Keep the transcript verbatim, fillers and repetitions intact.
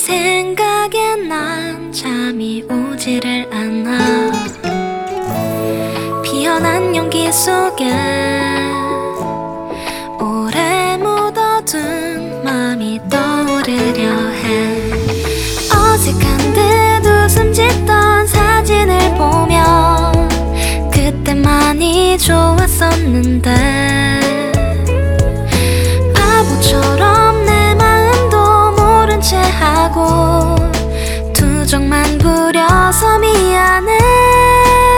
생각에 난 잠이 오지를 않아. 피어난 용기 속에 오래 묻어둔 맘이 떠오르려 해. 어색한 듯 웃음 짓던 사진을 보면 그때 많이 좋았었는데 바보처럼 내 마음도 모른 채 하고 투정만 부려서 미안해.